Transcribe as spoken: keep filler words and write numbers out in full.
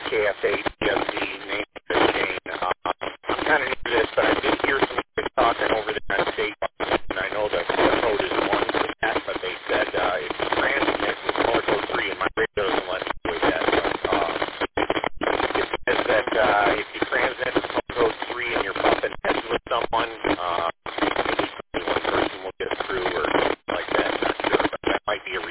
K F A C S C, name the chain. Uh, I'm kind of new to this, but I did hear some guys talking over there on state, and I know that the code is one for that, but they said uh, if you transmit with color code three, and my radio doesn't let me do that, but uh, it says that uh, if you transmit with color code three and you're bumping heads with someone, uh, maybe one person will get through or something like that. Not sure, but that might be a